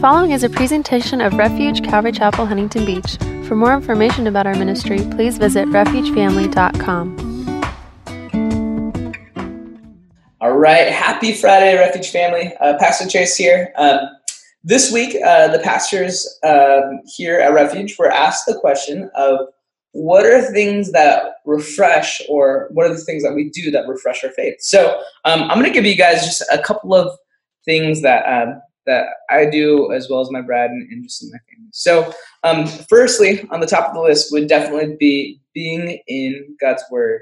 following is a presentation of Refuge Calvary Chapel, Huntington Beach. For more information about our ministry, please visit refugefamily.com. All right, happy Friday, Refuge family. Pastor Chase here. This week, the pastors here at Refuge were asked the question of what are things that refresh, or what are the things that we do that refresh our faith? So I'm going to give you guys just a couple of things that I do, as well as my Brad and just my family. So firstly, on the top of the list would definitely be being in God's Word.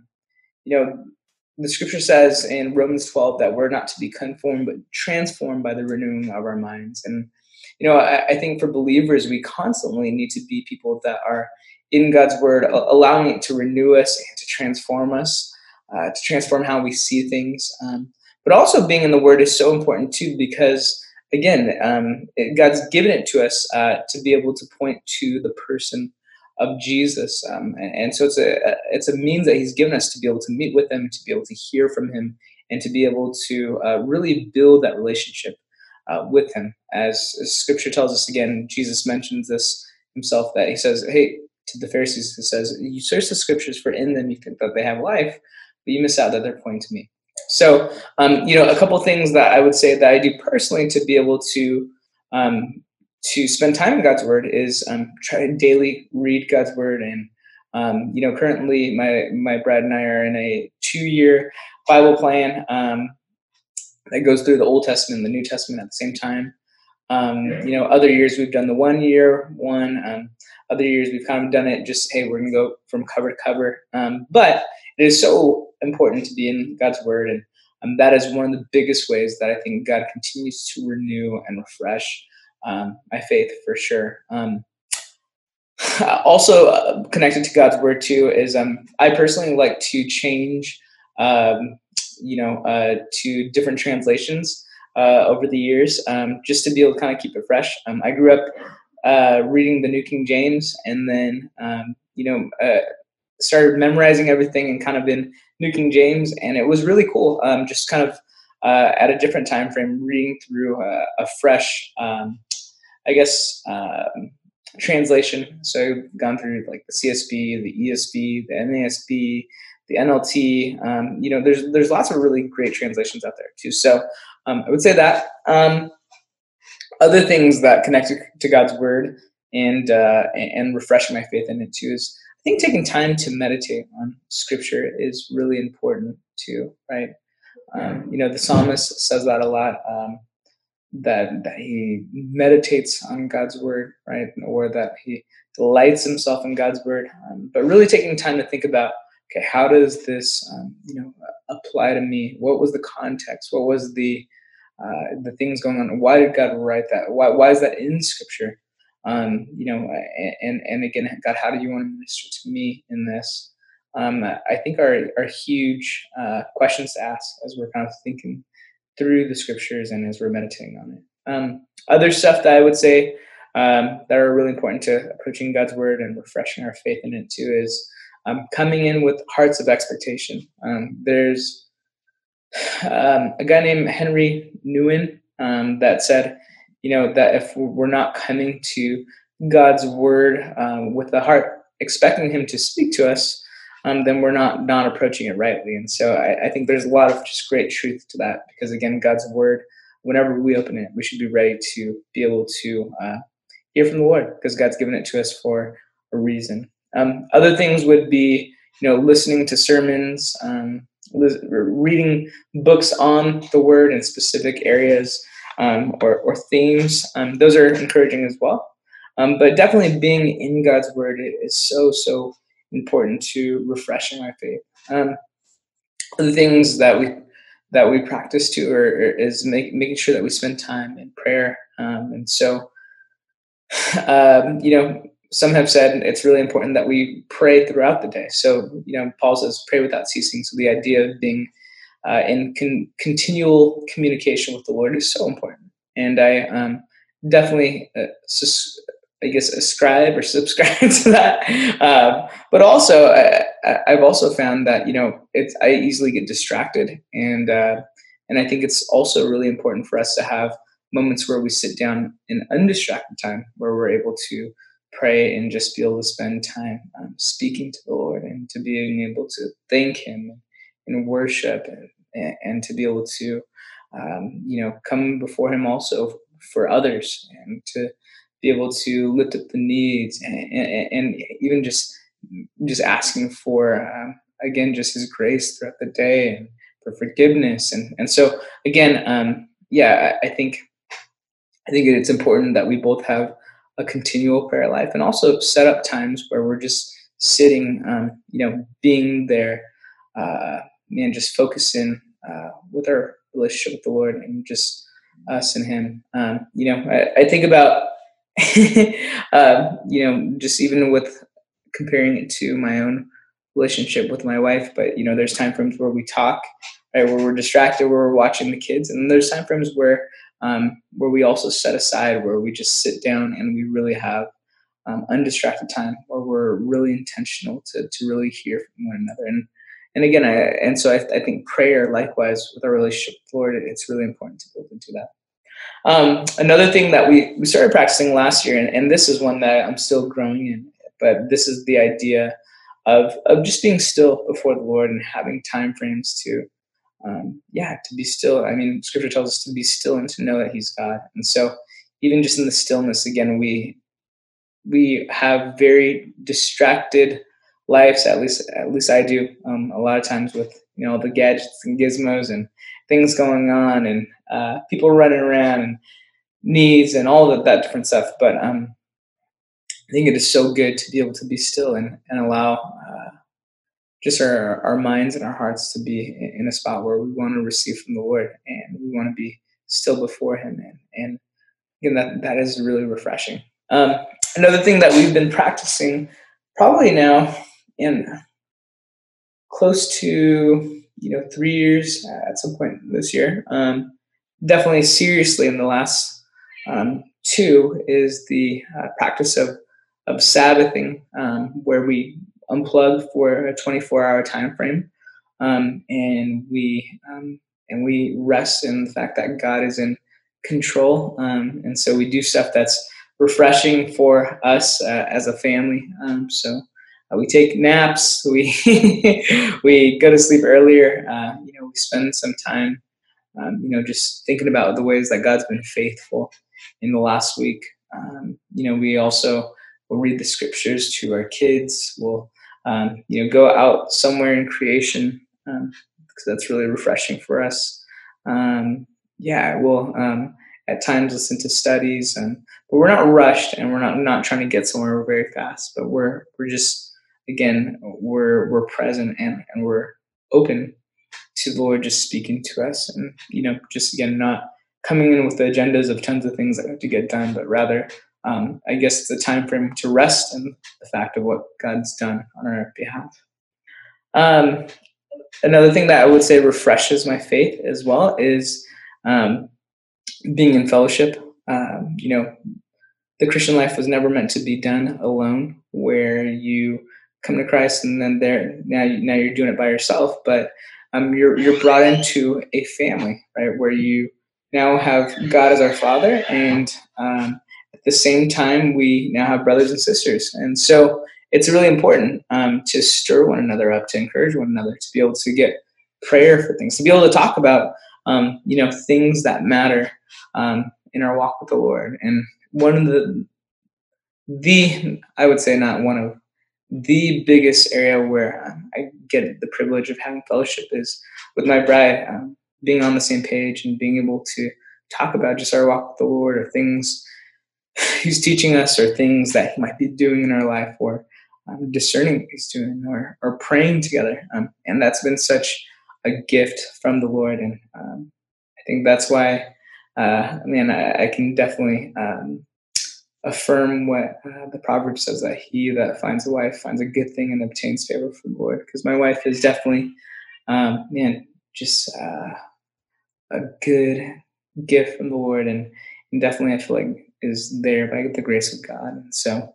The scripture says in Romans 12 that we're not to be conformed, but transformed by the renewing of our minds. And, I think for believers, we constantly need to be people that are in God's Word, allowing it to renew us and to transform us, to transform how we see things. But also being in the Word is so important too, because again, God's given it to us to be able to point to the person of Jesus, and so it's a means that He's given us to be able to meet with Him, to be able to hear from Him, and to be able to really build that relationship with Him. As Scripture tells us, again, Jesus mentions this Himself, that He says, "Hey," to the Pharisees, He says, "You search the Scriptures, for in them you think that they have life, but you miss out that they're pointing to me." So, a couple of things that I would say that I do personally to be able to spend time in God's Word is try to daily read God's Word. And, currently my Brad and I are in a 2-year Bible plan that goes through the Old Testament and the New Testament at the same time. Other years we've done the 1-year one. Other years we've kind of done it just, hey, we're going to go from cover to cover. But it is so important to be in God's Word. And that is one of the biggest ways that I think God continues to renew and refresh my faith, for sure. Also connected to God's Word too is I personally like to change, to different translations over the years, just to be able to kind of keep it fresh. I grew up reading the New King James, and then started memorizing everything and kind of in New King James, and it was really cool. Just kind of at a different time frame, reading through a fresh, translation. So I've gone through like the CSB, the ESV, the NASB, the NLT. There's lots of really great translations out there too. So I would say that other things that connect to God's Word and refreshing my faith in it too is, I think, taking time to meditate on Scripture is really important too, right? The psalmist says that a lot. That he meditates on God's Word, right? Or that he delights himself in God's Word. But really taking time to think about, okay, how does this, apply to me? What was the context? What was the things going on? Why did God write that? Why is that in Scripture? And again, God, how do you want to minister to me in this? I think are huge questions to ask as we're kind of thinking through the Scriptures and as we're meditating on it. Other stuff that I would say that are really important to approaching God's Word and refreshing our faith in it too is coming in with hearts of expectation. There's a guy named Henry Nouwen that said, that if we're not coming to God's Word with the heart expecting Him to speak to us, then we're not approaching it rightly. And so I think there's a lot of just great truth to that, because again, God's Word, whenever we open it, we should be ready to be able to hear from the Lord, because God's given it to us for a reason. Other things would be, listening to sermons, reading books on the Word in specific areas or themes. Those are encouraging as well. But definitely being in God's Word is so important to refreshing my faith. The things that we practice too is making sure that we spend time in prayer. And so, some have said it's really important that we pray throughout the day. So, Paul says, pray without ceasing. So the idea of being in continual communication with the Lord is so important. And I definitely ascribe or subscribe to that. But also, I've also found that, I easily get distracted. And I think it's also really important for us to have moments where we sit down in undistracted time, where we're able to pray and just be able to spend time speaking to the Lord, and to being able to thank Him and worship, and to be able to come before Him also for others, and to be able to lift up the needs, and even just asking for again just His grace throughout the day, and for forgiveness, and so again, yeah, I think it's important that we both have a continual prayer life, and also set up times where we're just sitting, being there, and just focusing with our relationship with the Lord, and just us and Him. I think about, just even with comparing it to my own relationship with my wife, but there's time frames where we talk, right, where we're distracted, where we're watching the kids, and there's time frames where we also set aside, where we just sit down and we really have undistracted time, where we're really intentional to really hear from one another. And again, I think prayer, likewise, with our relationship with the Lord, it's really important to be able to do that. Another thing that we started practicing last year, and this is one that I'm still growing in, but this is the idea of just being still before the Lord, and having time frames to be still. I mean, Scripture tells us to be still and to know that He's God. And so, even just in the stillness, again, we have very distracted lives. At least I do. A lot of times with all the gadgets and gizmos and things going on, and people running around, and needs, and all of that different stuff. But I think it is so good to be able to be still, and allow just our minds and our hearts to be in a spot where we want to receive from the Lord, and we want to be still before Him. And again, that is really refreshing. Another thing that we've been practicing probably now in close to 3 years, at some point this year, definitely seriously in the last 2, is the practice of Sabbathing, where we unplug for a 24-hour time frame, and we rest in the fact that God is in control, and so we do stuff that's refreshing for us as a family. So we take naps, we we go to sleep earlier. We spend some time, just thinking about the ways that God's been faithful in the last week. We also will read the Scriptures to our kids. We'll go out somewhere in creation, because that's really refreshing for us. We'll at times listen to studies, but we're not rushed, and we're not trying to get somewhere very fast. But we're just, again, we're present, and we're open to the Lord just speaking to us, and just again not coming in with the agendas of tons of things that we have to get done, but rather, I guess it's a time frame to rest in the fact of what God's done on our behalf. Another thing that I would say refreshes my faith as well is being in fellowship. The Christian life was never meant to be done alone, where you come to Christ and then now you're doing it by yourself, but you're brought into a family, right, where you now have God as our Father, and at the same time we now have brothers and sisters. And so it's really important to stir one another up, to encourage one another, to be able to get prayer for things, to be able to talk about things that matter in our walk with the Lord. And one of the I would say, not one of the biggest area where I get the privilege of having fellowship is with my bride, being on the same page and being able to talk about just our walk with the Lord, or things He's teaching us, or things that He might be doing in our life, or discerning what He's doing, or praying together. And that's been such a gift from the Lord. And I think that's why, I can definitely affirm what the proverb says, that he that finds a wife finds a good thing and obtains favor from the Lord. Because my wife is definitely, just a good gift from the Lord, and definitely I feel like is there by the grace of God. And so,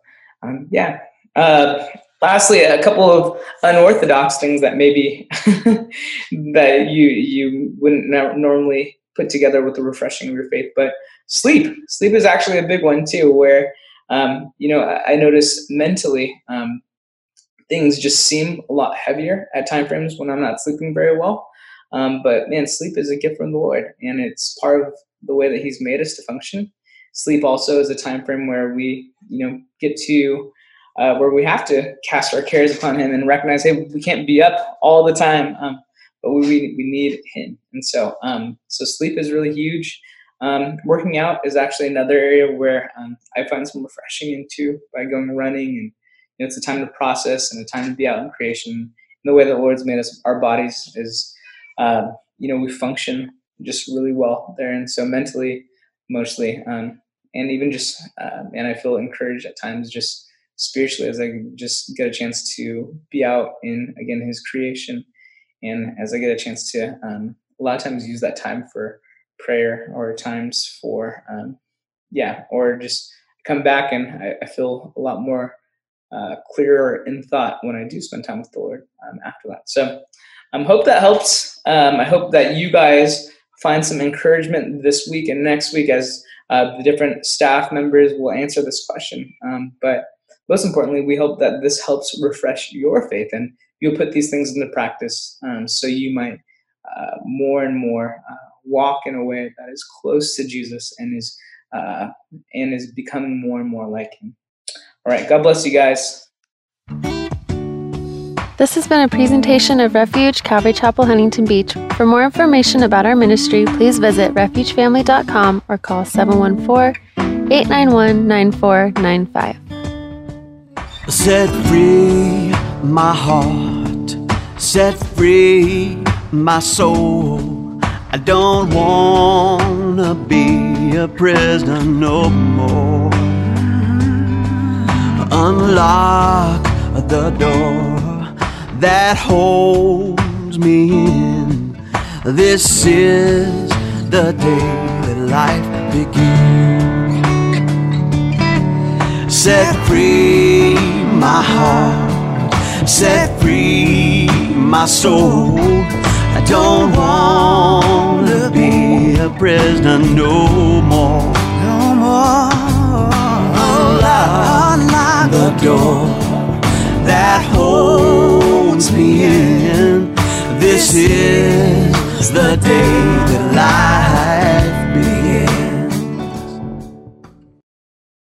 lastly, a couple of unorthodox things that maybe that you wouldn't normally put together with the refreshing of your faith. But sleep is actually a big one too, where I notice mentally things just seem a lot heavier at time frames when I'm not sleeping very well. But man, sleep is a gift from the Lord, and it's part of the way that He's made us to function. Sleep also is a time frame where we, get to where we have to cast our cares upon Him and recognize, hey, we can't be up all the time, but we need Him. And so sleep is really huge. Working out is actually another area where I find some refreshing into by going running, and it's a time to process and a time to be out in creation. And the way that the Lord's made us, our bodies is, we function just really well there. And so mentally, emotionally, and even just, and I feel encouraged at times just spiritually as I just get a chance to be out in, again, His creation. And as I get a chance to, a lot of times use that time for prayer, or times for, or just come back, and I feel a lot more clearer in thought when I do spend time with the Lord after that. So hope that helps. I hope that you guys find some encouragement this week and next week as the different staff members will answer this question. But most importantly, we hope that this helps refresh your faith, and you'll put these things into practice so you might more and more walk in a way that is close to Jesus and is becoming more and more like Him. All right, God bless you guys. This has been a presentation of Refuge Calvary Chapel, Huntington Beach. For more information about our ministry, please visit refugefamily.com or call 714-891-9495. Set free my heart, set free my soul. I don't wanna be a prisoner no more. Unlock the door that holds me in. This is the day that life begins. Set free my heart, set free my soul. I don't wanna be a prisoner no more. No more. Unlock the door that holds me in. This is the day that life